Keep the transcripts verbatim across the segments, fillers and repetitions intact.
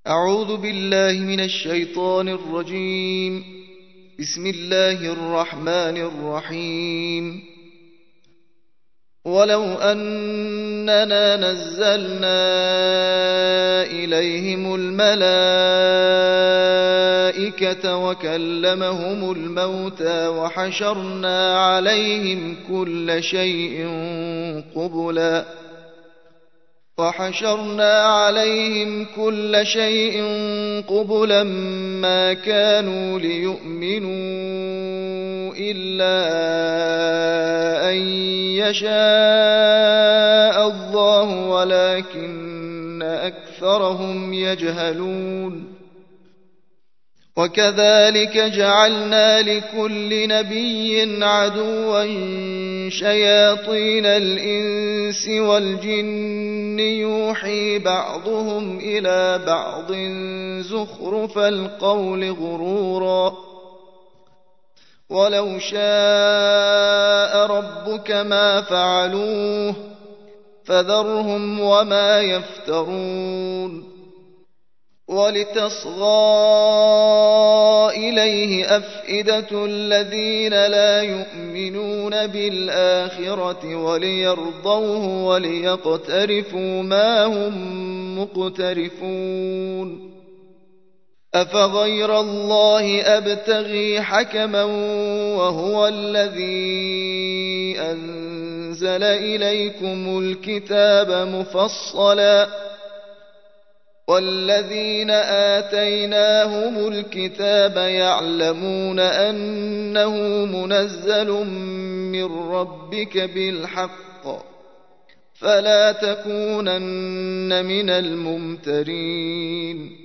أعوذ بالله من الشيطان الرجيم. بسم الله الرحمن الرحيم. ولو أننا نزلنا إليهم الملائكة وكلمهم الموتى وحشرنا عليهم كل شيء قبلا وحشرنا عليهم كل شيء قبلا ما كانوا ليؤمنوا إلا أن يشاء الله ولكن أكثرهم يجهلون. وكذلك جعلنا لكل نبي عدوا شياطين الإنس والجن يوحي بعضهم إلى بعض زخرف القول غرورا ولو شاء ربك ما فعلوه فذرهم وما يفترون. ولتصغى إليه أفئدة الذين لا يؤمنون بالآخرة وليرضوه وليقترفوا ما هم مقترفون. أفغير الله أبتغي حكما وهو الذي أنزل إليكم الكتاب مفصلا والذين آتيناهم الكتاب يعلمون أنه منزل من ربك بالحق فلا تكونن من الممترين.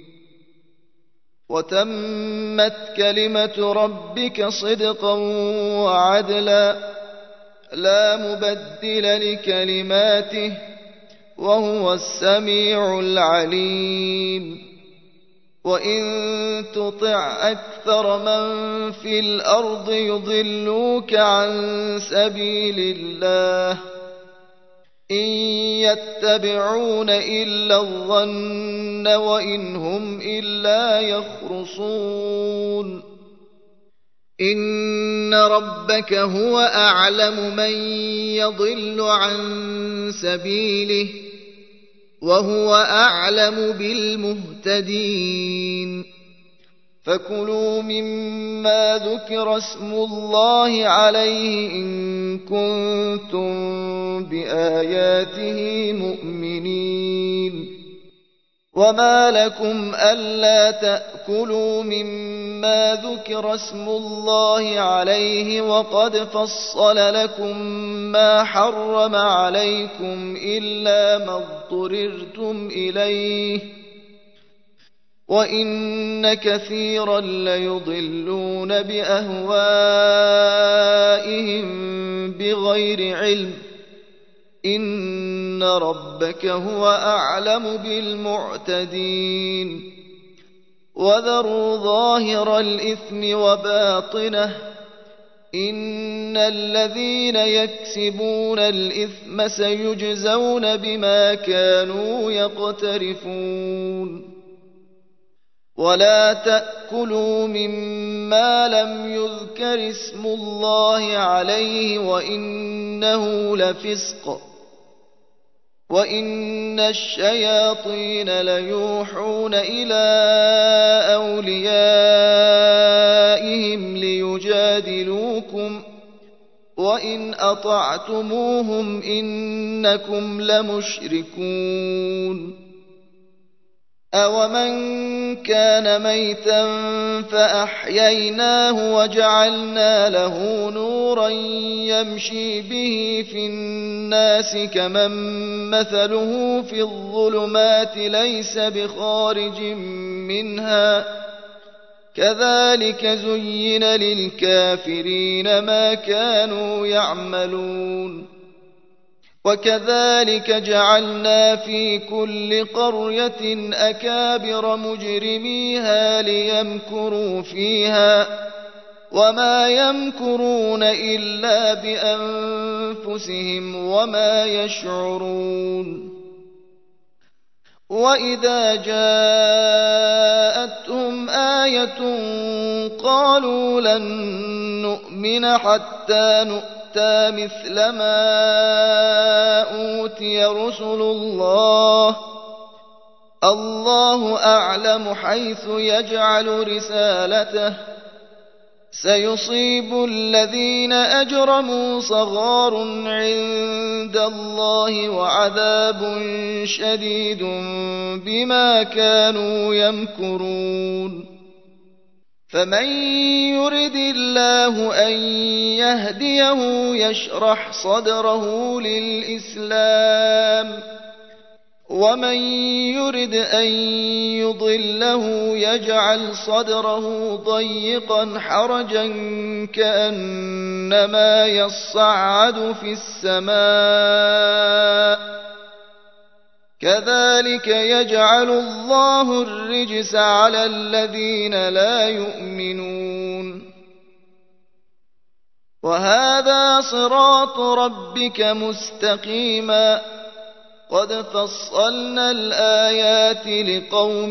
وتمت كلمة ربك صدقا وعدلا لا مبدل لكلماته وهو السميع العليم. وإن تطع أكثر من في الأرض يضلوك عن سبيل الله إن يتبعون إلا الظن وإن هم إلا يخرصون. إن ربك هو أعلم من يضل عن سبيله وهو أعلم بالمهتدين. فكلوا مما ذكر اسم الله عليه إن كنتم بآياته مؤمنين. وما لكم ألا تأكلوا مما ذكر اسم الله عليه وقد فصل لكم ما حرم عليكم إلا ما اضطررتم إليه وإن كثيرا ليضلون بأهوائهم بغير علم إن ربك هو أعلم بالمعتدين. وذروا ظاهر الإثم وباطنه إن الذين يكسبون الإثم سيجزون بما كانوا يقترفون. ولا تأكلوا مما لم يذكر اسم الله عليه وإنه لفسق وإن الشياطين ليوحون إلى أوليائهم ليجادلوكم وإن أطعتموهم إنكم لمشركون. أومن كان ميتا فأحييناه وجعلنا له نورا يمشي به في الناس كمن مثله في الظلمات ليس بخارج منها كذلك زين للكافرين ما كانوا يعملون. وكذلك جعلنا في كل قرية أكابر مجرميها ليمكروا فيها وما يمكرون إلا بأنفسهم وما يشعرون. وإذا جاءتهم آية قالوا لن نؤمن حتى نؤتى مثل ما أوتي رسل الله الله أعلم حيث يجعل رسالته سيصيب الذين أجرموا صغار عند الله وعذاب شديد بما كانوا يمكرون فمن يرد الله أن يهديه يشرح صدره للإسلام ومن يرد أن يضله يجعل صدره ضيقا حرجا كأنما يصعد في السماء كذلك يجعل الله الرجس على الذين لا يؤمنون وهذا صراط ربك مستقيما قد فصلنا الآيات لقوم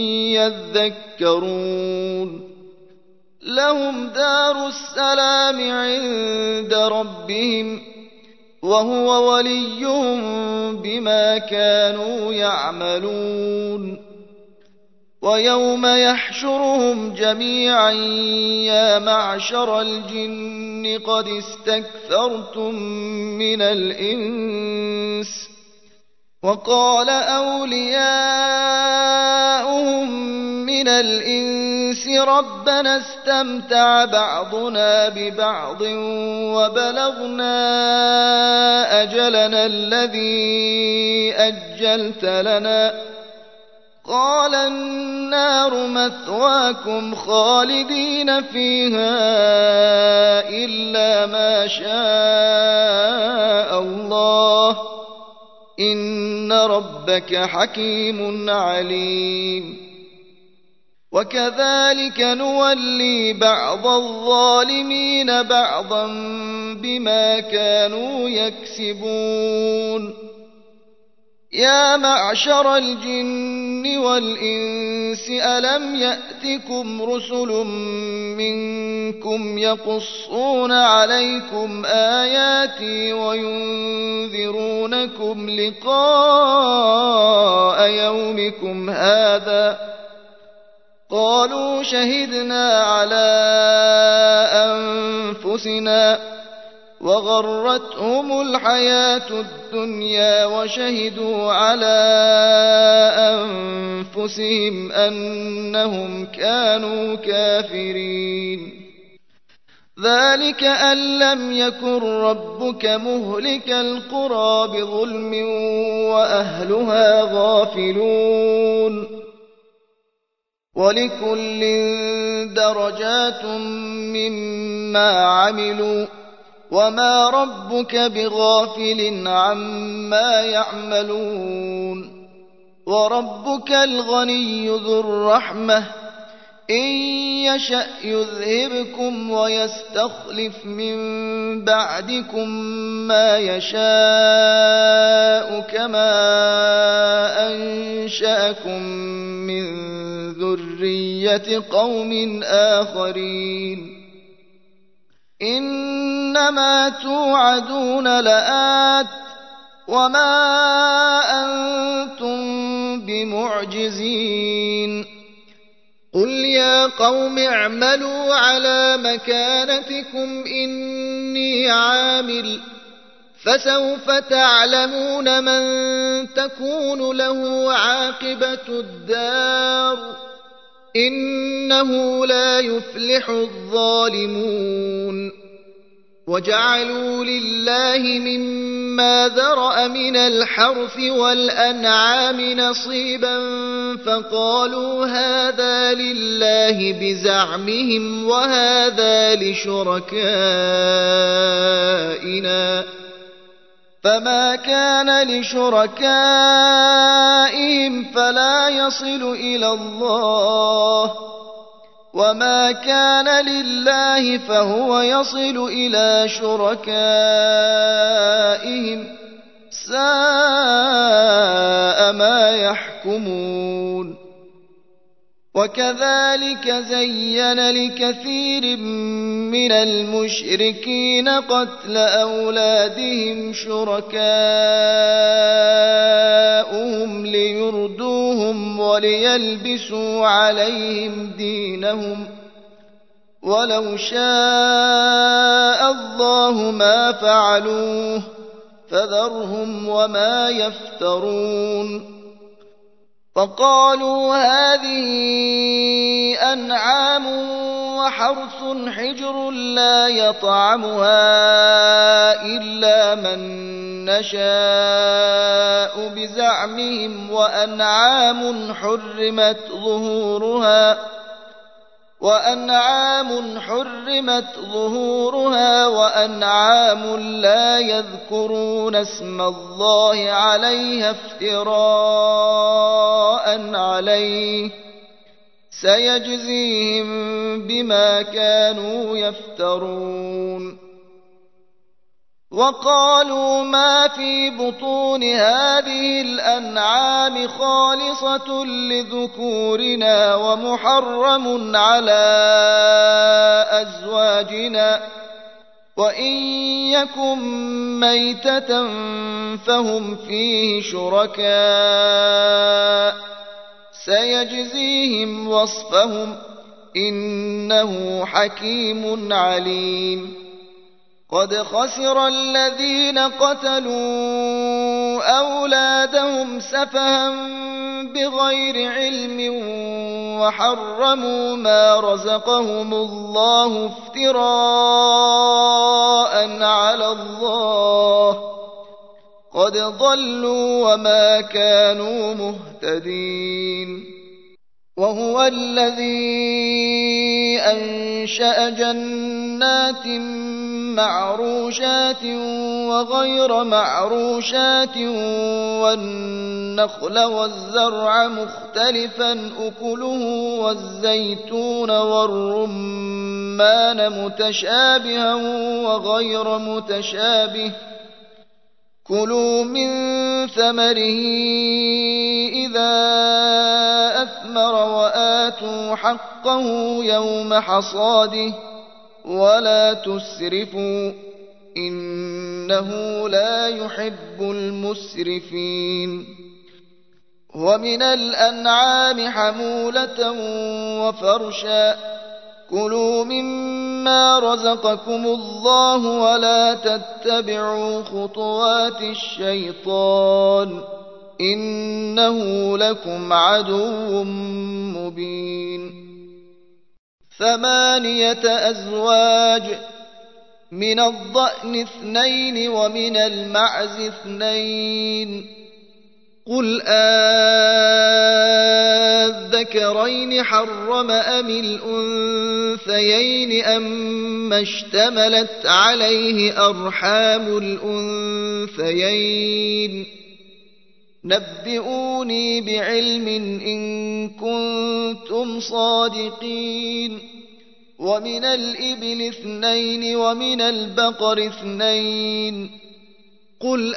يذكرون لهم دار السلام عند ربهم وهو وليهم بما كانوا يعملون ويوم يحشرهم جميعا يا معشر الجن قد استكثرتم من الإنس وقال أولياؤهم من الإنس ربنا استمتع بعضنا ببعض وبلغنا أجلنا الذي أجلت لنا قال النار مثواكم خالدين فيها إلا ما شاء الله إن ربك حكيم عليم وكذلك نولي بعض الظالمين بعضا بما كانوا يكسبون يا معشر الجن والإنس ألم يأتكم رسل منكم يقصون عليكم آياتي وينذرونكم لقاء يومكم هذا قالوا شهدنا على أنفسنا وغرتهم الحياة الدنيا وشهدوا على أنفسهم أنهم كانوا كافرين ذلك أن لم يكن ربك مهلك القرى بظلم وأهلها غافلون ولكل درجات مما عملوا وما ربك بغافل عما يعملون وربك الغني ذو الرحمة إن يشأ يذهبكم ويستخلف من بعدكم ما يشاء كما أنشأكم من ذرية قوم آخرين إنما توعدون لآت وما أنتم بمعجزين قل يا قوم اعملوا على مكانتكم إني عامل فسوف تعلمون من تكون له عاقبة الدار إنه لا يفلح الظالمون وجعلوا لله مما ذرأ من الحرث والأنعام نصيبا فقالوا هذا لله بزعمهم وهذا لشركائنا فما كان لشركائهم فلا يصل إلى الله وما كان لله فهو يصل إلى شركائهم ساء ما يحكمون. وكذلك زين لكثير من المشركين قتل أولادهم شركاؤهم ليردوهم وليلبسوا عليهم دينهم، ولو شاء الله ما فعلوه فذرهم وما يفترون. فقالوا هذه أنعام وحرث حجر لا يطعمها إلا من نشاء بزعمهم، وأنعام حرمت ظهورها وأنعام حرمت ظهورها وأنعام لا يذكرون اسم الله عليها افتراء عليه، سيجزيهم بما كانوا يفترون. وقالوا ما في بطون هذه الأنعام خالصة لذكورنا ومحرم على أزواجنا، وإن يكن ميتة فهم فيه شركاء، سيجزيهم وصفهم إنه حكيم عليم. قد خسر الذين قتلوا أولادهم سفها بغير علم وحرموا ما رزقهم الله افتراء على الله، قد ضلوا وما كانوا مهتدين. وهو الذي أنشأ جنات معروشات وغير معروشات والنخل والزرع مختلفا أكله والزيتون والرمان متشابها وغير متشابه، كلوا من ثمره إذا أثمر وآتوا حقه يوم حصاده ولا تسرفوا إنه لا يحب المسرفين. ومن الأنعام حمولة وفرشا، كلوا مما رزقكم الله ولا تتبعوا خطوات الشيطان إنه لكم عدو مبين. ثمانية أزواج، من الضأن اثنين ومن المعز اثنين، قل آذكرين حرم أم الأنثيين أما اشتملت عليه أرحام الأنثيين، نبئوني بعلم إن كنتم صادقين. ومن الإبل اثنين ومن البقر اثنين، قل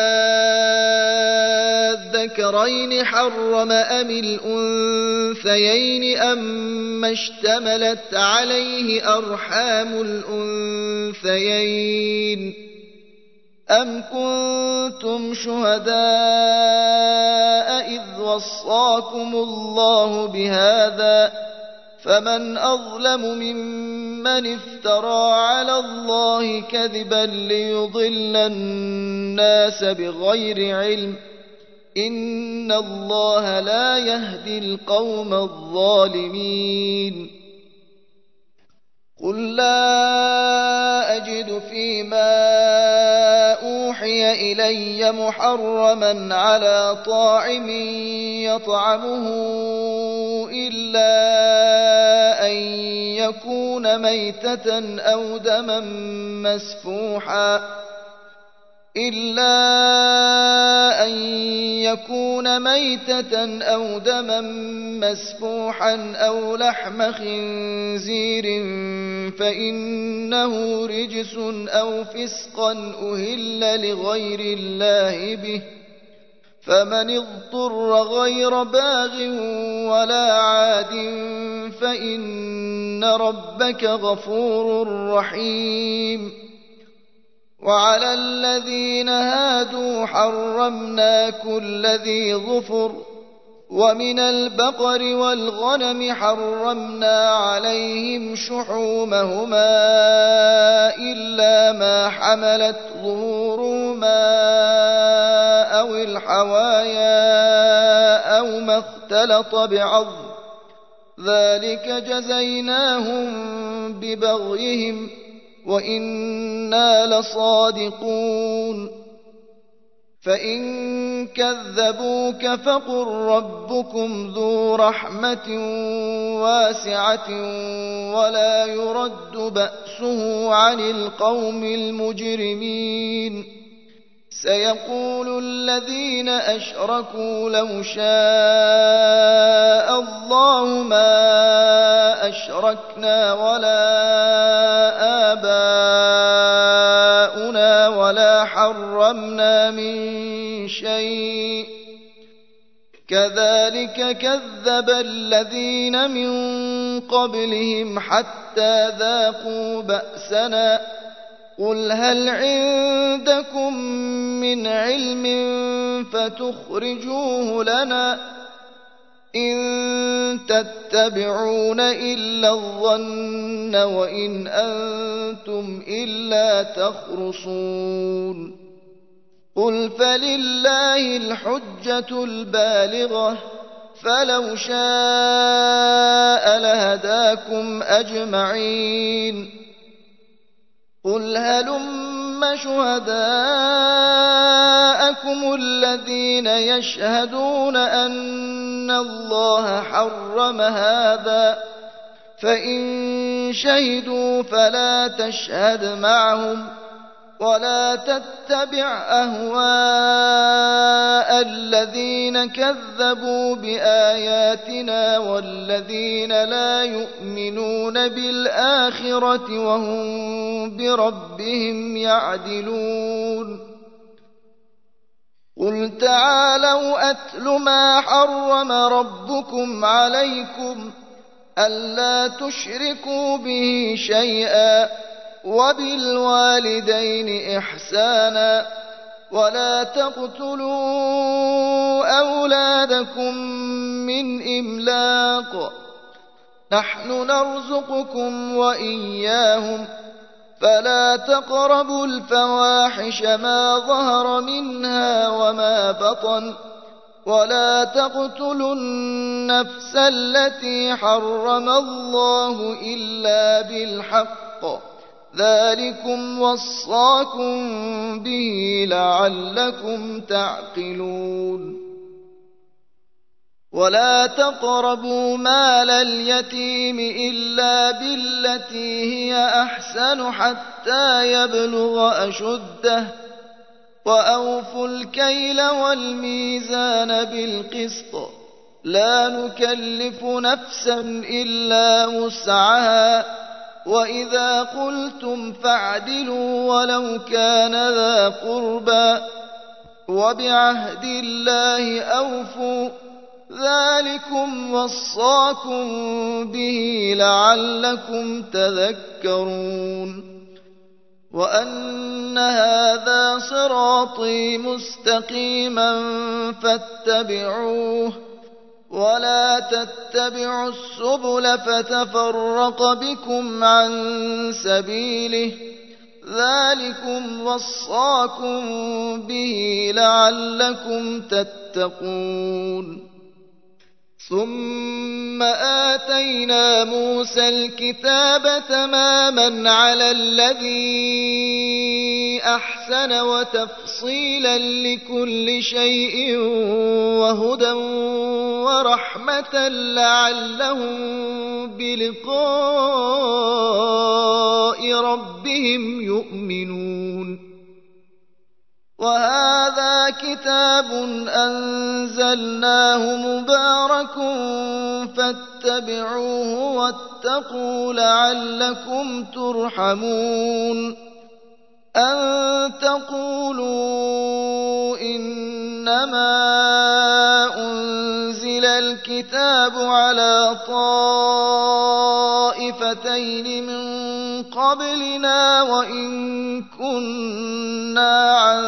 آذكرين حرم أم الأنثيين أما اشتملت عليه أرحام الأنثيين، أم كنتم شهداء إذ وصاكم الله بهذا، فمن أظلم ممن افترى على الله كذبا ليضل الناس بغير علم، إن الله لا يهدي القوم الظالمين. قل لا أجد فيما أوحي إلي محرما على طاعم يطعمه إلا أن يكون ميتة أو دما مسفوحا إلا أن يكون ميتة أو دما مسفوحا أو لحم خنزير فإنه رجس أو فسقا أهل لغير الله به، فمن اضطر غير باغ ولا عاد فإن ربك غفور رحيم. وعلى الذين هادوا حرمنا كل ذي ظفر، ومن البقر والغنم حرمنا عليهم شحومهما إلا ما حملت ظهورهما أو الحوايا أو ما اختلط بعظم، ذلك جزيناهم ببغيهم وإنا لصادقون. فإن كذبوك فقل ربكم ذو رحمة واسعة ولا يرد بأسه عن القوم المجرمين. سيقول الذين أشركوا لو شاء الله ما أشركنا ولا آباؤنا ولا حرمنا من شيء، كذلك كذب الذين من قبلهم حتى ذاقوا بأسنا. قل هل عندكم من علم فتخرجوه لنا؟ إن تتبعون إلا الظن وإن أنتم إلا تخرصون. قل فلله الحجة البالغة، فلو شاء لهداكم أجمعين. قل هلم شهداءكم الذين يشهدون أن الله حرم هذا، فإن شهدوا فلا تشهد معهم ولا تتبع أهواء الذين كذبوا بآياتنا والذين لا يؤمنون بالآخرة وهم بربهم يعدلون. قل تعالوا أتل ما حرم ربكم عليكم ألا تشركوا به شيئا وبالوالدين إحسانا ولا تقتلوا أولادكم من إملاق، نحن نرزقكم وإياهم، فلا تقربوا الفواحش ما ظهر منها وما بطن، ولا تقتلوا النفس التي حرم الله إلا بالحق، ذلكم وصاكم به لعلكم تعقلون. ولا تقربوا مال اليتيم إلا بالتي هي أحسن حتى يبلغ أشده، وأوفوا الكيل والميزان بالقسط، لا نكلف نفسا إلا وسعها، وإذا قلتم فاعدلوا ولو كان ذا قربى، وبعهد الله أوفوا، ذلكم وصاكم به لعلكم تذكرون. وأن هذا صراطي مستقيما فاتبعوه ولا تتبعوا السبل فتفرق بكم عن سبيله، ذلكم وصاكم به لعلكم تتقون. ثم آتينا موسى الكتاب تماما على الذي أحسن وتفصيلا لكل شيء وهدى ورحمة لعلهم بلقاء ربهم يؤمنون. وهذا كتاب أنزلناه مبارك فاتبعوه واتقوا لعلكم ترحمون أن تقولوا إنما أنزل الكتاب على طائفتين من قبلنا وإن كنا عن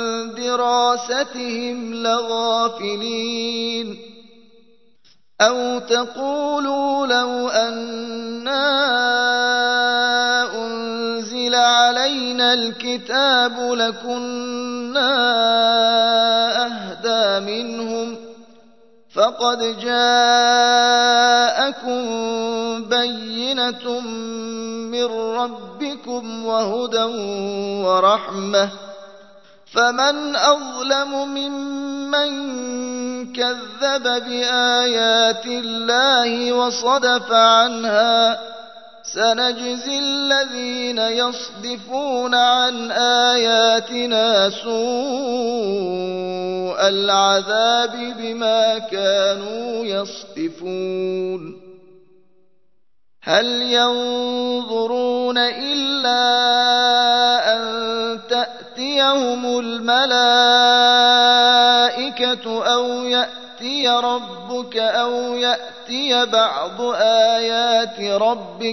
دراستهم لغافلين أو تقولوا لو أنا أنزل علينا الكتاب لكنا أهدى منهم فقد جاءكم بينة من ربكم وهدى ورحمة فمن أظلم ممن كذب بآيات الله وصدف عنها سنجزي الذين يصدفون عن آياتنا سوء العذاب بما كانوا يصدفون هل ينظرون إلا أن تأتيهم الملائكة أو يأتي ربك أو يأتي بعض آيات ربك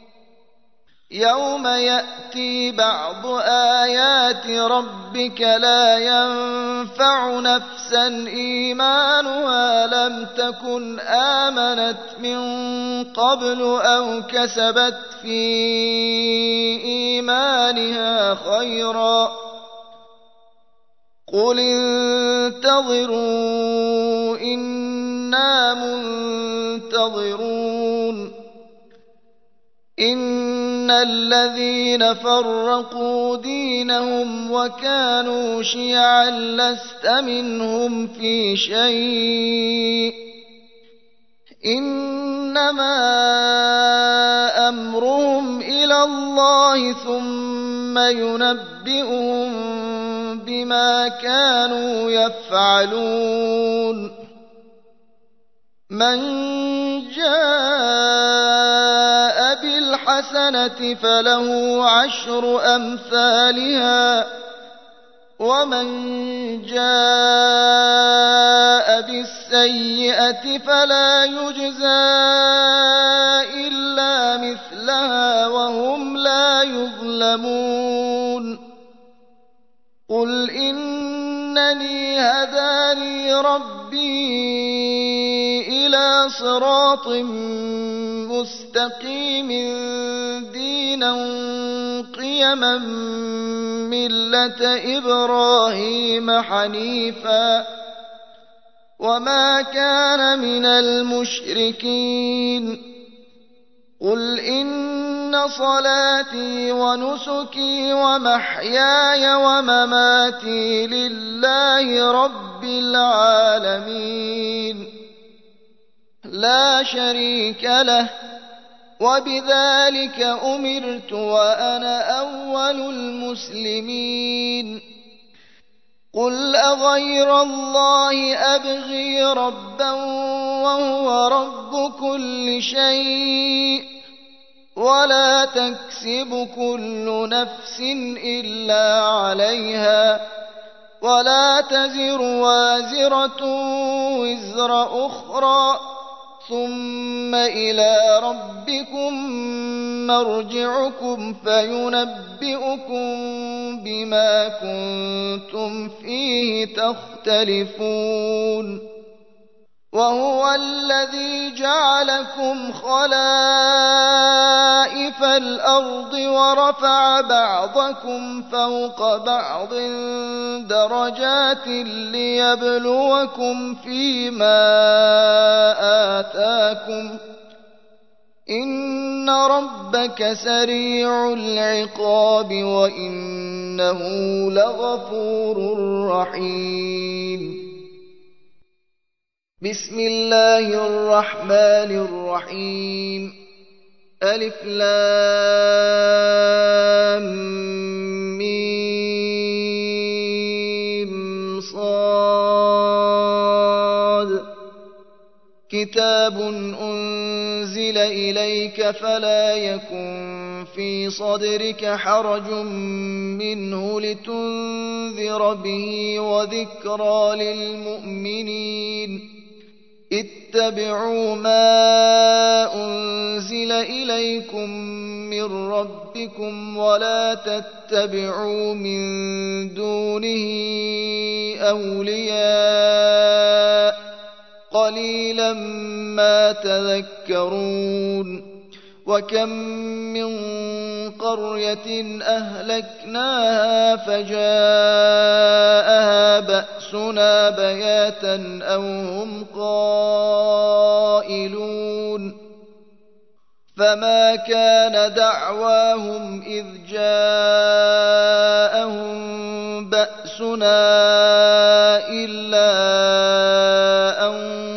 يوم يأتي بعض آيات ربك لا ينفع نفسا إيمانها لم تكن آمنت من قبل أو كسبت في إيمانها خيرا قل انتظروا إنا منتظرون إن الذين فرقوا دينهم وكانوا شيعا لست منهم في شيء إنما أمرهم إلى الله ثم ينبئهم بما كانوا يفعلون من جاء بالحسنة فله عشر أمثالها ومن جاء بالسيئة فلا يجزى إلا مثلها وهم لا يظلمون قل إنني هداني ربي إلى صراط مستقيم دينا قيما ملة إبراهيم حنيفا وما كان من المشركين قل إن صلاتي ونسكي ومحياي ومماتي لله رب العالمين لا شريك له وبذلك أمرت وأنا أول المسلمين قل أغير الله أبغي ربا وهو رب كل شيء ولا تكسب كل نفس إلا عليها ولا تزر وازرة وزر أخرى ثم إلى ربكم مرجعكم فينبئكم بما كنتم فيه تختلفون وهو الذي جعلكم خلائف الأرض ورفع بعضكم فوق بعض درجات ليبلوكم فيما آتاكم إن ربك سريع العقاب وإنه لغفور رحيم بسم الله الرحمن الرحيم ألف لام ميم كتاب أنزل إليك فلا يكن في صدرك حرج منه لتنذر به وذكرى للمؤمنين اتبعوا ما أنزل إليكم من ربكم ولا تتبعوا من دونه أولياء قليلا ما تذكرون وكم من قرية أهلكناها فجاءها بأسنا بياتا أو هم قائلون فما كان دعواهم إذ جاءهم بأسنا إلا أن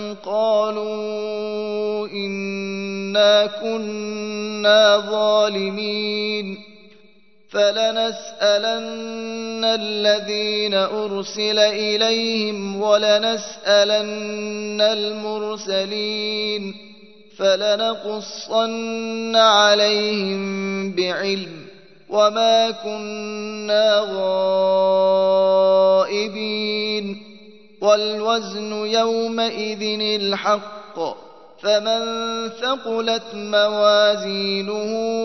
قالوا إنا كنا ظالمين فلنسألن الذين أرسل إليهم ولنسألن المرسلين فلنقصن عليهم بعلم وما كنا غائبين والوزن يومئذ الحق فمن ثقلت موازينه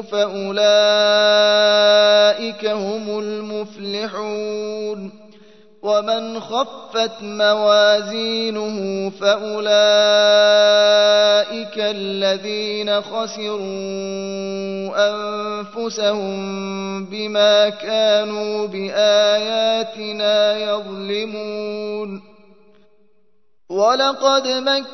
فأولئك هم المفلحون ومن خفت موازينه فأولئك الذين خسروا أنفسهم بما كانوا بآياتنا يظلمون ولقد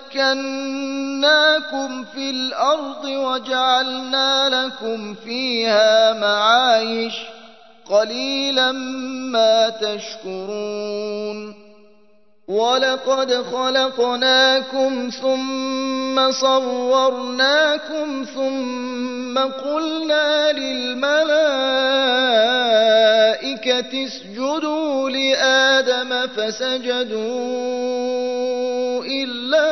مكناكم في الأرض وجعلنا لكم فيها معايش قليلا ما تشكرون ولقد خلقناكم ثم صورناكم ثم قلنا للملائكة اسجدوا لآدم فسجدوا إلا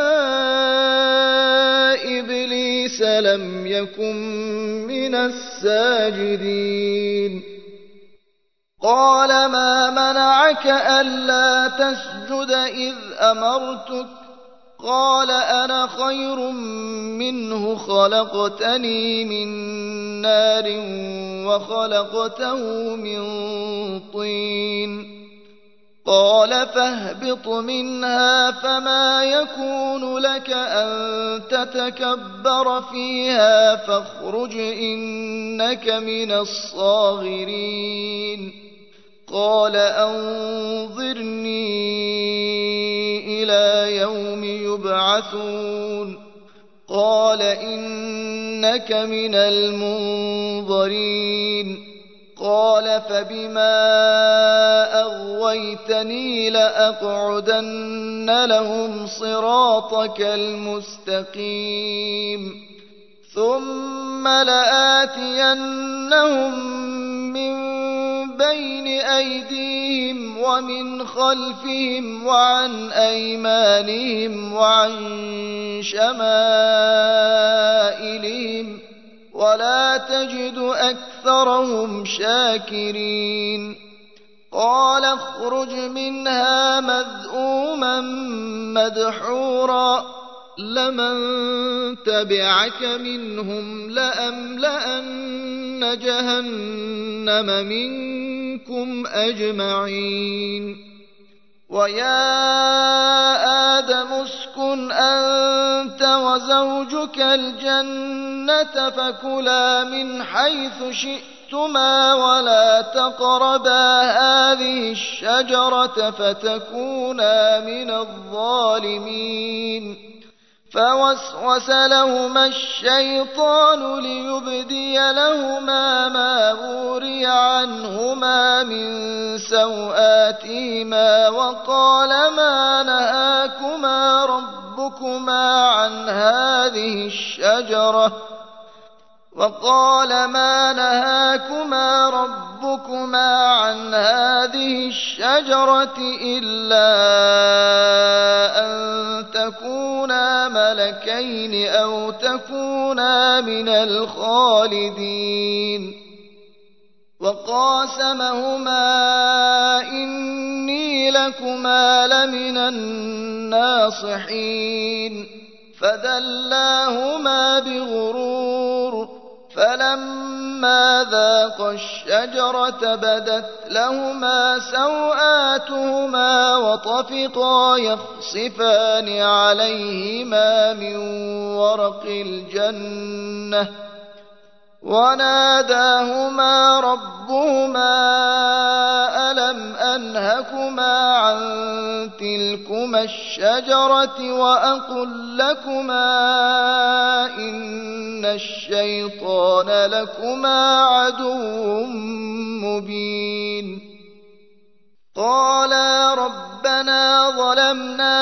إبليس لم يكن من الساجدين قال ما منعك ألا تسجد إذ أمرتك قال أنا خير منه خلقتني من نار وخلقته من طين قال فاهبط منها فما يكون لك أن تتكبر فيها فاخرج إنك من الصاغرين قال أنظرني إلى يوم يبعثون قال إنك من المنظرين قال فبما أغويتني لأقعدن لهم صراطك المستقيم ثم لآتينهم من بين أيديهم ومن خلفهم وعن أيمانهم وعن شمائلهم ولا تجد أكثرهم شاكرين قال اخرج منها مذءوما مدحورا لمن تبعك منهم لأملأن جهنم منكم أجمعين ويا آدم اسكن أنت وزوجك الجنة فكلا من حيث شئتما ولا تقربا هذه الشجرة فتكونا من الظالمين فوسوس لهما الشيطان ليبدي لهما ما وري عنهما من سوآتهما وقال ما نهاكما ربكما عن هذه الشجرة وقال ما نهاكما ربكما عن هذه الشجرة إلا أن تكونا ملكين ملكين أو تكونا من الخالدين وقاسمهما إني لكما لمن الناصحين فدلاهما بغرور فلما ذاقا الشجرة بدت لهما سوآتهما وطفقا يخصفان عليهما من ورق الجنة وناداهما ربهما ألم أنهكما عن تلكما الشجرة وأقل لكما إن الشيطان لكما عدو مبين قالا ربنا ظلمنا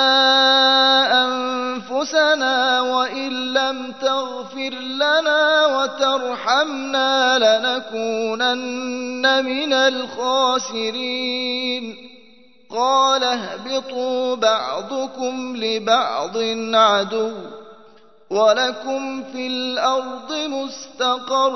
أنفسنا وإن لم تغفر لنا وترحمنا لنكونن من الخاسرين قال اهبطوا بعضكم لبعض عدو ولكم في الأرض مستقر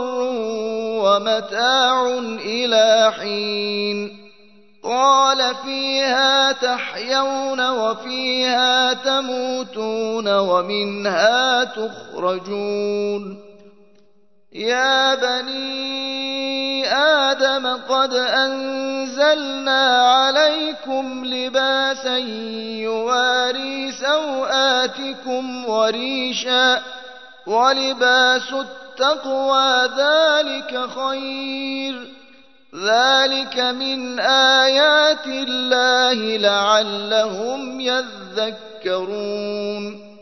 ومتاع إلى حين قال فيها تحيون وفيها تموتون ومنها تخرجون يا بني آدم قد أنزلنا عليكم لباسا يواري سوآتكم وريشا ولباس التقوى ذلك خير ذلك من آيات الله لعلهم يذكرون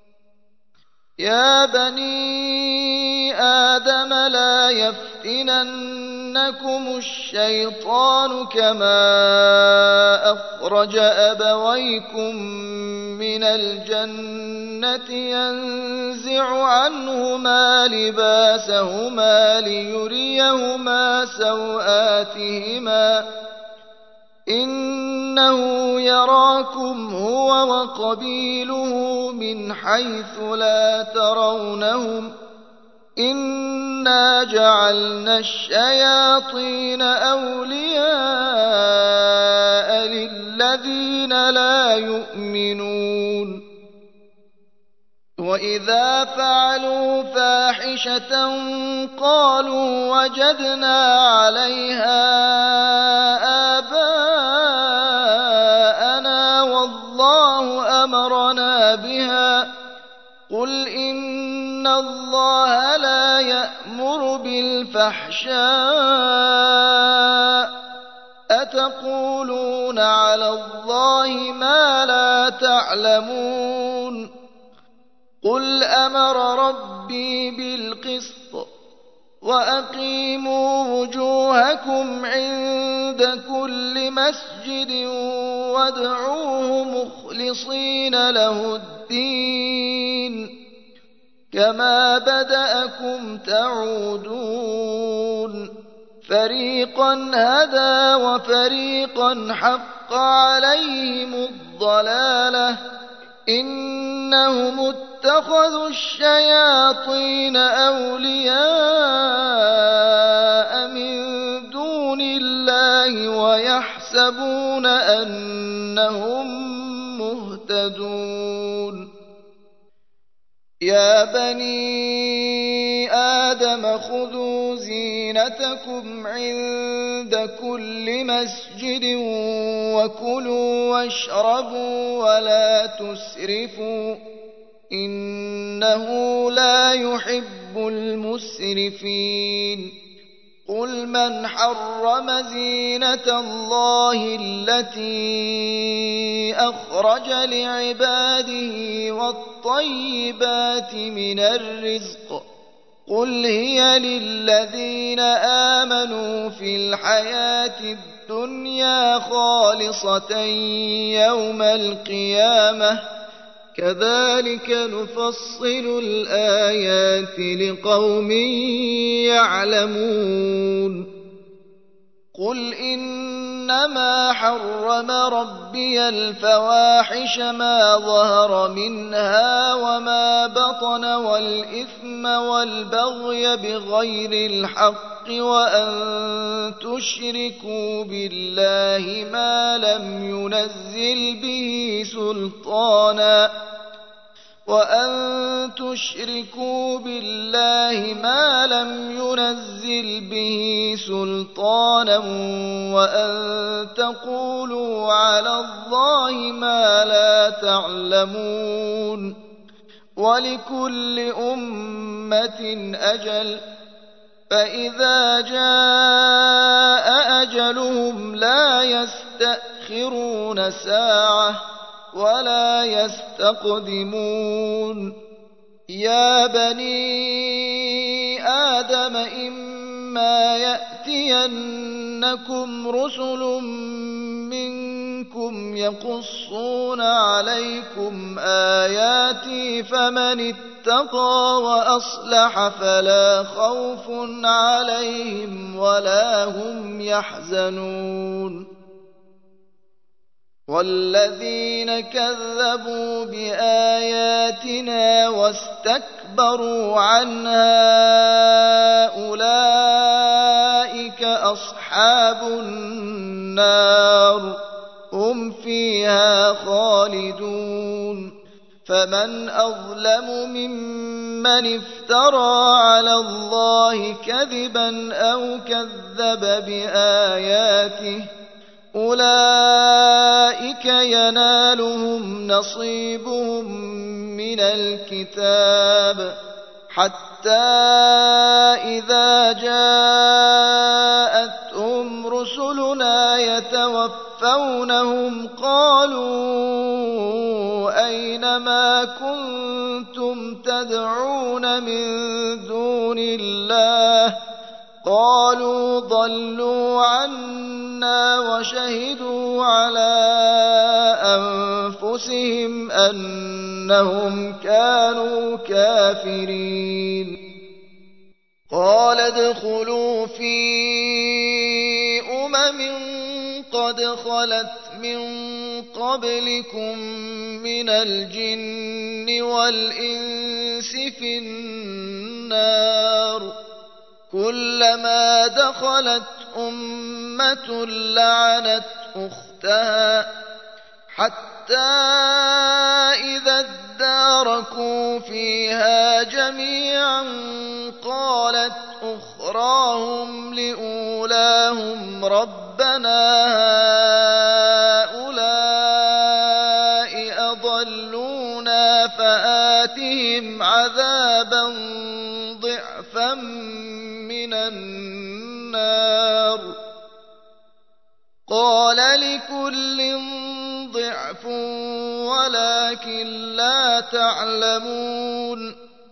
يا بني آدم لا يفتننكم الشيطان كما أخرج أبويكم من الجنة ينزع عنهما لباسهما ليريهما سوآتهما إنه يراكم هو وقبيله من حيث لا ترونهم إنا جعلنا الشياطين أولياء للذين لا يؤمنون وإذا فعلوا فاحشة قالوا وجدنا عليها آباءنا والله أمرنا بها قل إن الله لا يأمر بالفحشاء أتقولون على الله ما لا تعلمون قل أمر ربي بالقسط وأقيموا وجوهكم عند كل مسجد وادعوه مخلصين له الدين كما بدأكم تعودون فريقا هدى وفريقا حق عليهم الضلالة إنهم اتخذوا الشياطين أولياء من دون الله ويحسبون أنهم مهتدون يا بني آدم خذوا زينتكم عند كل مسجد وكلوا واشربوا ولا تسرفوا إنه لا يحب المسرفين قل من حرم زينة الله التي أخرج لعباده والطيبات من الرزق قل هي للذين آمنوا في الحياة الدنيا خالصة يوم القيامة كذلك نفصل الآيات لقوم يعلمون قل إن إنما حرم ربي الفواحش ما ظهر منها وما بطن والإثم والبغي بغير الحق وأن تشركوا بالله ما لم ينزل به سلطانا وأن تشركوا بالله ما لم ينزل به سلطانا وأن تقولوا على الله ما لا تعلمون ولكل أمة أجل فإذا جاء أجلهم لا يستأخرون ساعة ولا يستقدمون يا بني آدم إما يأتينكم رسل منكم يقصون عليكم آياتي فمن اتقى وأصلح فلا خوف عليهم ولا هم يحزنون والذين كذبوا بآياتنا واستكبروا عنها أولئك أصحاب النار هم فيها خالدون فمن أظلم ممن افترى على الله كذبا أو كذب بآياته أولئك ينالهم نصيبهم من الكتاب حتى إذا جاءتهم رسلنا يتوفونهم قالوا أين ما كنتم تدعون من دون الله قالوا ضلوا عنا وشهدوا على أنفسهم أنهم كانوا كافرين قال ادخلوا في أمم قد خلت من قبلكم من الجن والإنس في النار كلما دخلت أمة لعنت أختها حتى إذا اداركوا فيها جميعا قالت أخراهم لأولاهم ربنا هؤلاء أضلونا فآتهم عذابا ضعفا من النار قال لكل ضعف ولكن لا تعلمون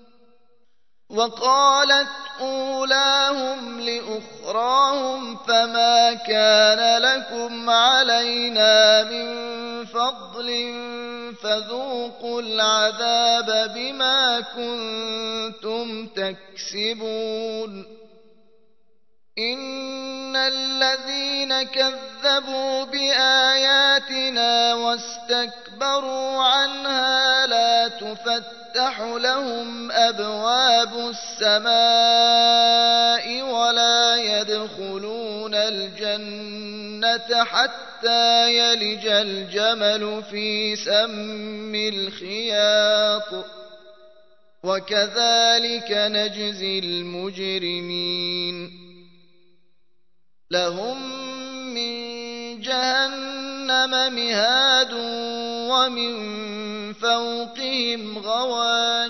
وقالت أولاهم لأخراهم فما كان لكم علينا من فضل فذوقوا العذاب بما كنتم تكسبون إن الذين كذبوا بآياتنا واستكبروا عنها لا تفتح لهم أبواب السماء ولا يدخلون الجنة حتى يلج الجمل في سم الخياط وكذلك نجزي المجرمين لهم من جهنم مهاد ومن فوقهم غواش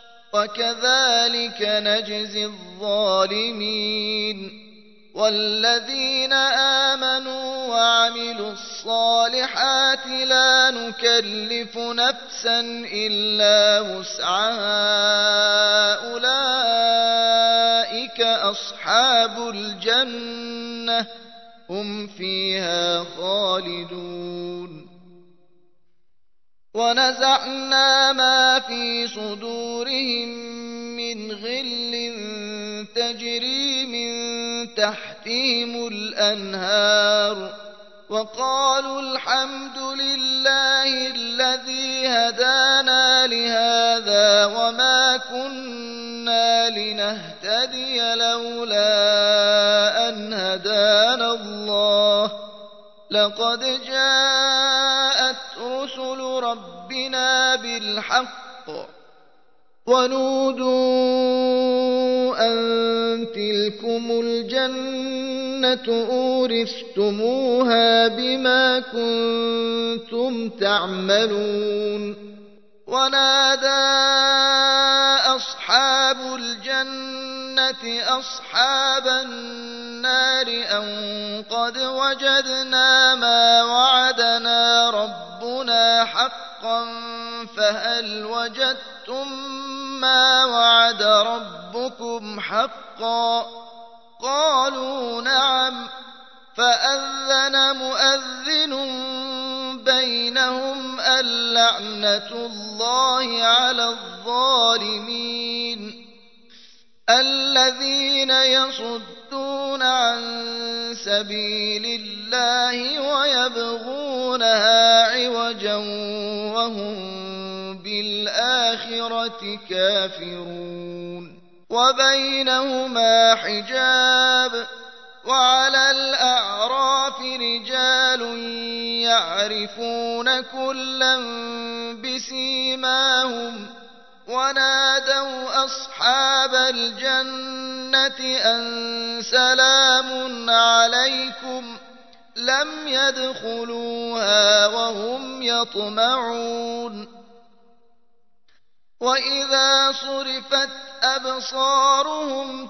وكذلك نجزي الظالمين والذين آمنوا وعملوا الصالحات لا نكلف نفسا إلا وسعها أولئك أصحاب الجنة هم فيها خالدون ونزعنا ما في صدورهم من غل تجري من تحتهم الأنهار وقالوا الحمد لله الذي هدانا لهذا وما كنا لنهتدي لولا أن هدانا الله لقد جاءت رسل ربنا بالحق ونودوا أن تلكم الجنة أورثتموها بما كنتم تعملون ونادى أصحاب الجنة أصحاب النار أن قد وجدنا ما وعدنا ربنا حقا فهل وجدتم ما وعد ربكم حقا قالوا نعم فأذن مؤذن بينهم اللعنة الله على الظالمين الذين يصدون عن سبيل الله ويبغونها عوجا وهم بالآخرة كافرون وبينهما حجاب وعلى الأعراف رجال يعرفون كلا بسيماهم ونادوا أصحاب الجنة أن سلام عليكم لم يدخلوها وهم يطمعون وإذا صرفت أبصارهم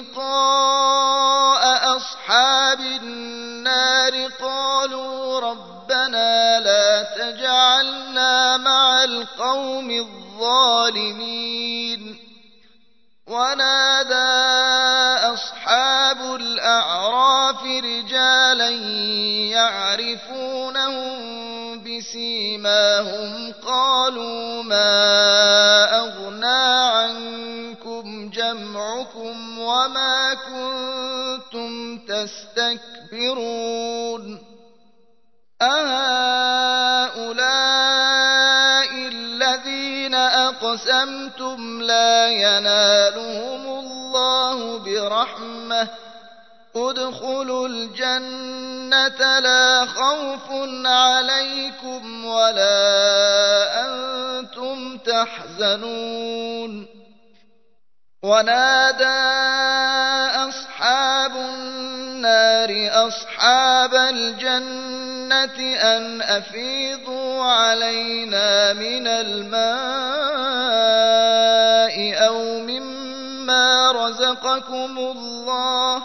تلقاء أصحاب النار قالوا ربنا لا تجعلنا مع القوم الظالمين ونادى أصحاب الأعراف رجالا يعرفونهم بسيماهم قالوا ما أغنى عنكم جمعكم وما كنتم تستكبرون أهؤلاء الذين أقسمتم لا ينالهم الله برحمة ادخلوا الجنة لا خوف عليكم ولا أنتم تحزنون ونادى أصحاب النار أصحاب الجنة أن أفيضوا علينا من الماء أو مما رزقكم الله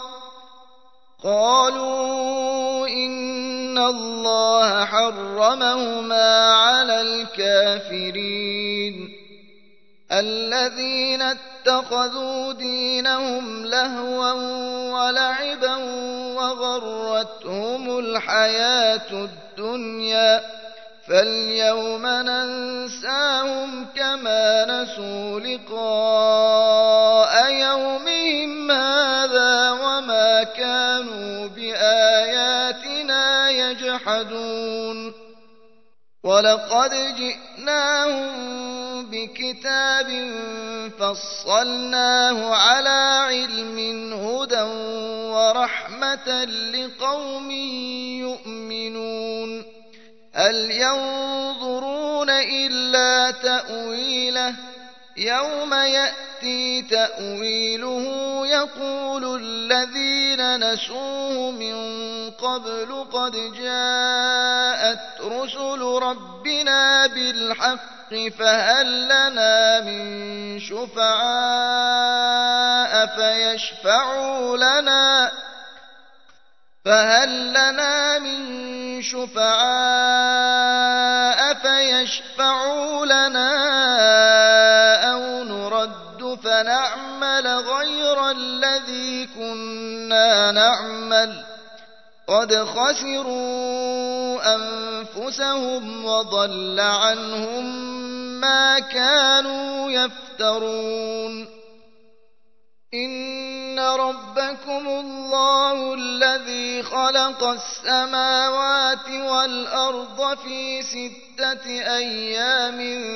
قالوا إن الله حرمهما على الكافرين الذين اتخذوا دينهم لهوا ولعبا وغرتهم الحياة الدنيا فاليوم ننساهم كما نسوا لقاء يومهم هذا وما كانوا بآياتنا يجحدون ولقد جئناهم بكتاب فصلناه على علم هدى ورحمة لقوم يؤمنون هل ينظرون إلا تأويله يوم يأتي تأويله يقول الذين نسوه من قبل قد جاءت رسل ربنا بالحق فهل لنا من شفعاء فيشفعوا لنا فهل لنا من شفعاء فيشفعوا لنا أو نرد فنعمل غير الذي كنا نعمل قد خسروا أنفسهم وضل عنهم ما كانوا يفترون إن ربكم الله الذي خلق السماوات والأرض في ستة أيام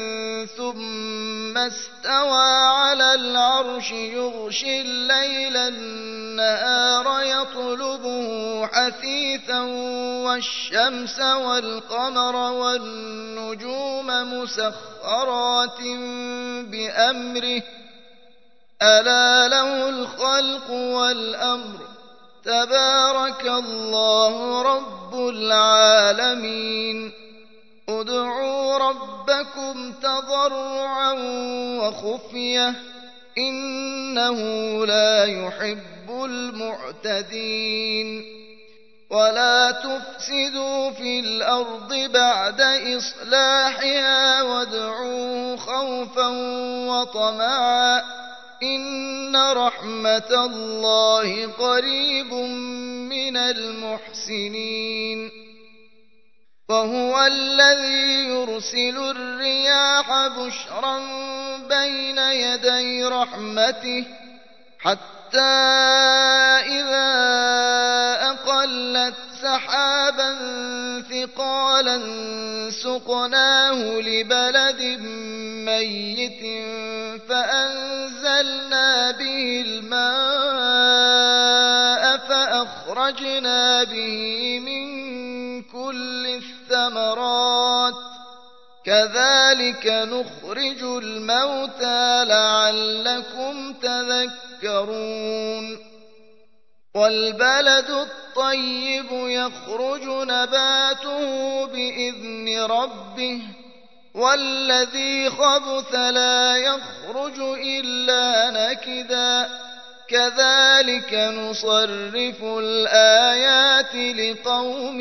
ثم استوى على العرش يغشي الليل النهار يطلبه حثيثا والشمس والقمر والنجوم مسخرات بأمره ألا له الخلق والأمر تبارك الله رب العالمين ادعوا ربكم تضرعا وخفية إنه لا يحب المعتدين ولا تفسدوا في الأرض بعد إصلاحها وادعوه خوفا وطمعا إن رحمة الله قريب من المحسنين وهو الذي يرسل الرياح بشرا بين يدي رحمته حتى إذا أقلت سحابا ثقالا سقناه لبلد ميت فأنزلنا به الماء فأخرجنا به من كل الثمرات كذلك نخرج الموتى لعلكم تذكرون والبلد الطيب يخرج نباته بإذن ربه والذي خبث لا يخرج إلا نكدا كذلك نصرف الآيات لقوم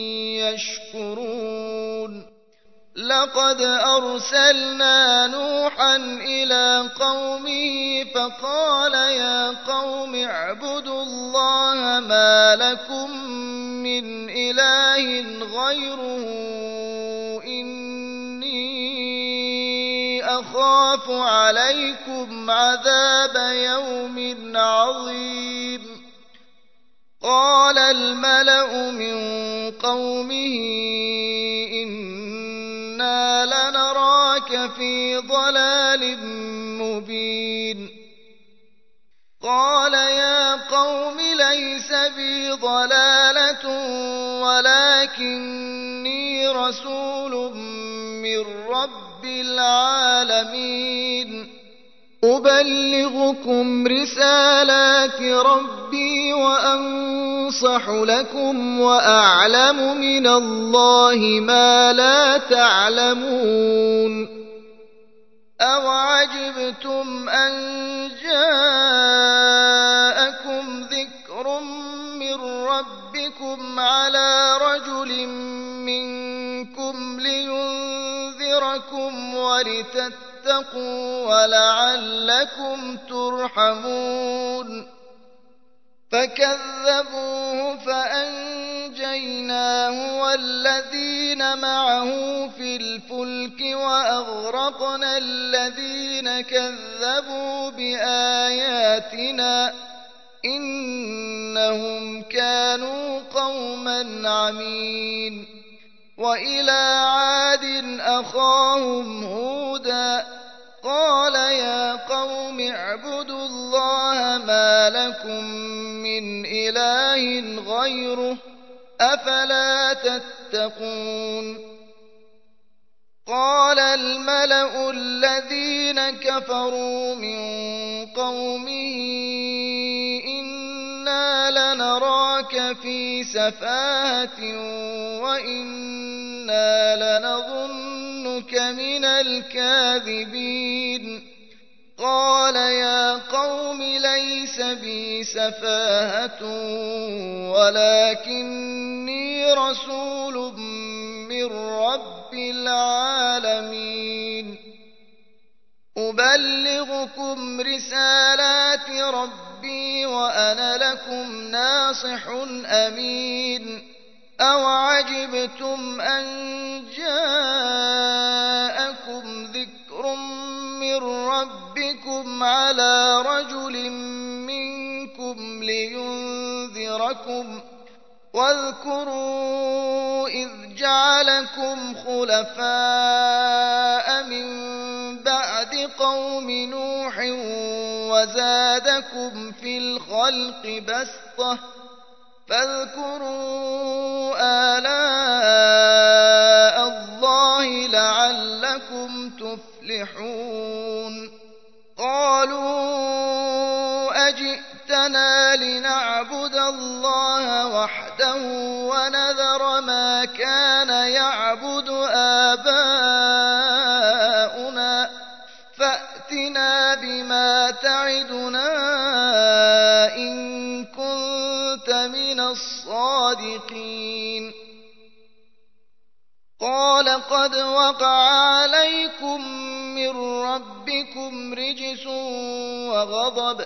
يشكرون لقد أرسلنا نوحا إلى قومه فقال يا قوم اعبدوا الله ما لكم من إله غيره إني أخاف عليكم عذاب يوم عظيم قال الملأ من قومه إنا لنراك في ضلال مبين قال يا قوم ليس بي ضلالة ولكني رسول من رب العالمين أبلغكم رسالات ربي وأنصح لكم وأعلم من الله ما لا تعلمون أوعجبتم أن جاءكم ذكر من ربكم على رجل منكم لينذركم ولتتقوا اتقوا ولعلكم ترحمون فكذبوه فأنجيناه والذين معه في الفلك وأغرقنا الذين كذبوا بآياتنا إنهم كانوا قوما عمين وإلى عاد أخاهم هودا قال يا قوم اعبدوا الله ما لكم من إله غيره أفلا تتقون قال الملأ الذين كفروا من قومه إنا لنراك في سفاهة وإنا لنظنك من الكاذبين قال يا قوم ليس بي سفاهة ولكني رسول من رب العالمين أبلغكم رسالات ربي وأنا لكم ناصح أمين أوعجبتم أن جاءكم ذكر من ربكم بكم على رجل منكم لينذركم واذكروا إذ جعلكم خلفاء من بعد قوم نوح وزادكم في الخلق بسطة فاذكروا آلاء الله لعلكم تفلحون قالوا أجئتنا لنعبد الله وحده ونذر ما كان يعبد آباؤنا فأتنا بما تعدنا إن كنت من الصادقين قال قد وقع عليكم من ربكم رجس وغضب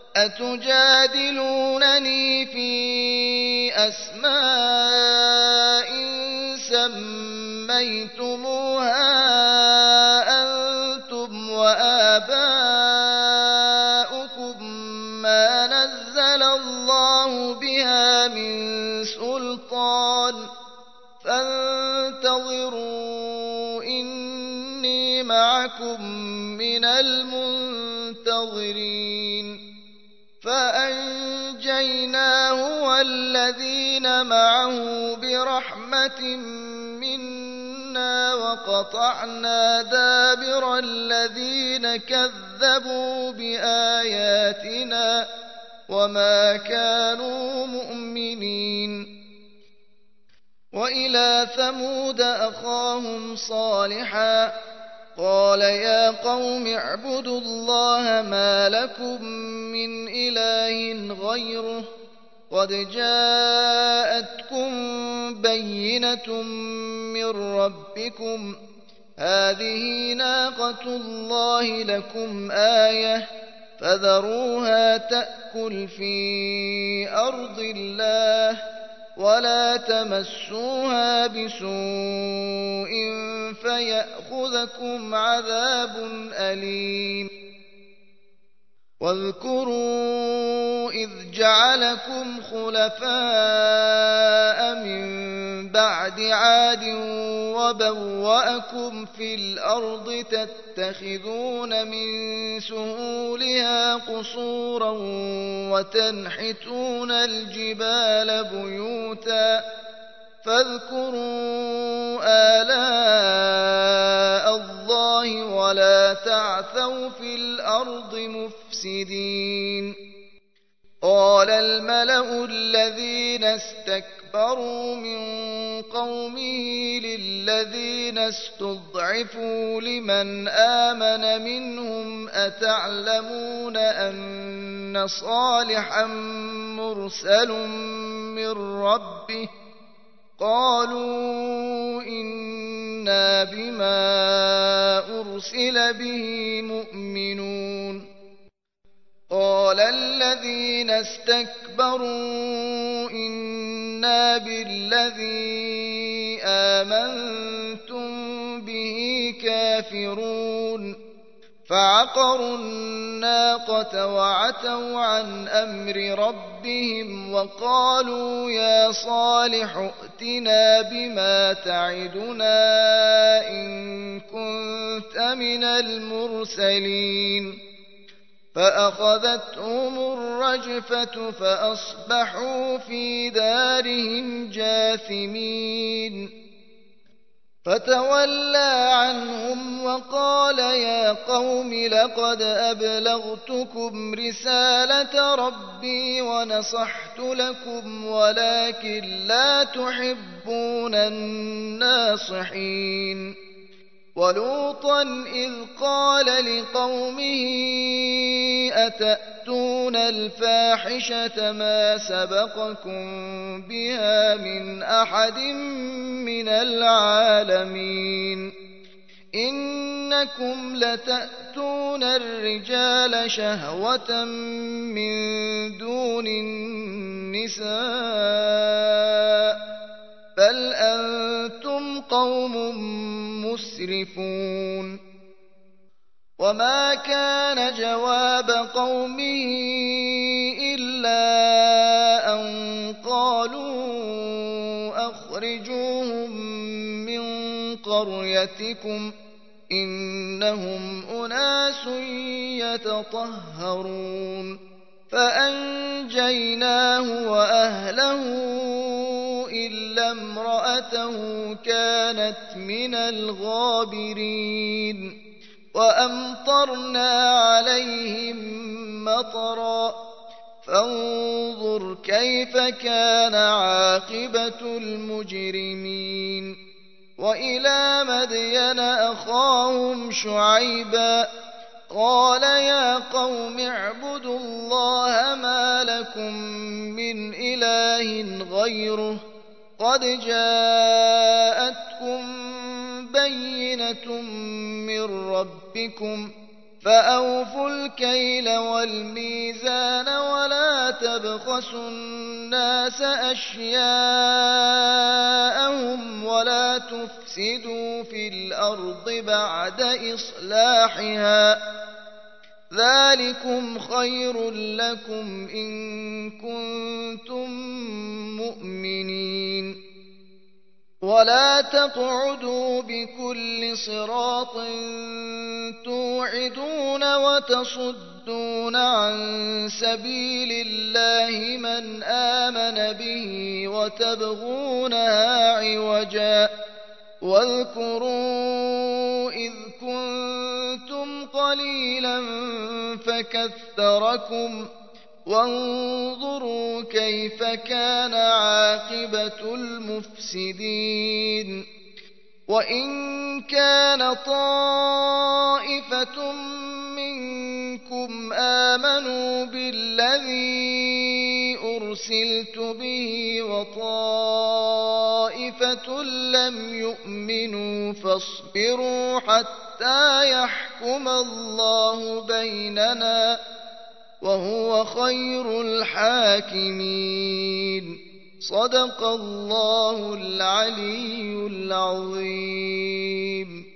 أتجادلونني في أسماء سميتموها أنتم وآباؤكم ما نزل الله بها من سلطان فانتظروا إني معكم من المنتظرين فأنجيناه والذين معه برحمة منا وقطعنا دابر الذين كذبوا بآياتنا وما كانوا مؤمنين وإلى ثمود أخاهم صالحا قال يا قوم اعبدوا الله ما لكم من إله غيره قد جاءتكم بينة من ربكم هذه ناقة الله لكم آية فذروها تأكل في أرض الله ولا تمسوها بسوء فيأخذكم عذاب أليم واذكروا إذ جعلكم خلفاء من بعد عاد وبوأكم في الأرض تتخذون من سهولها قصورا وتنحتون الجبال بيوتا فاذكروا آلاء الله ولا تعثوا في الأرض مفسدين قال الملأ الذين استكبروا من قومه للذين استضعفوا لمن آمن منهم أتعلمون أن صالحا مرسل من ربه قالوا إنا بما أرسل به مؤمنون قال الذين استكبروا إنا بالذي آمنتم به كافرون فعقروا الناقة وعتوا عن أمر ربهم وقالوا يا صالح ائتنا بما تعدنا إن كنت من المرسلين فأخذتهم الرجفة فأصبحوا في دارهم جاثمين فتولى عنهم وقال يا قوم لقد أبلغتكم رسالة ربي ونصحت لكم ولكن لا تحبون الناصحين ولوطا إذ قال لقومه أتأتون الفاحشة ما سبقكم بها من أحد من العالمين إنكم لتأتون الرجال شهوة من دون النساء بل أنتم قوم مسرفون وما كان جواب قومه إلا أن قالوا أخرجوهم من قريتكم إنهم أناس يتطهرون فأنجيناه وأهله إلا امرأته كانت من الغابرين وأمطرنا عليهم مطرا فانظر كيف كان عاقبة المجرمين وإلى مدين أخاهم شعيبا قال يا قوم اعبدوا الله ما لكم من إله غيره قد جاءتكم بينة من ربكم فأوفوا الكيل والميزان ولا تبخسوا الناس أشياءهم ولا تفسدوا في الأرض بعد إصلاحها ذلكم خير لكم إن كنتم مؤمنين ولا تقعدوا بكل صراط توعدون وتصدون عن سبيل الله من آمن به وتبغونها عوجا واذكروا إذ كنتم قليلا فكثركم وانظروا كيف كان عاقبة المفسدين وإن كان طائفة منكم آمنوا بالذي أرسلت به وطائفة لم يؤمنوا فاصبروا حتى يحكم الله بيننا وهو خير الحاكمين صدق الله العلي العظيم.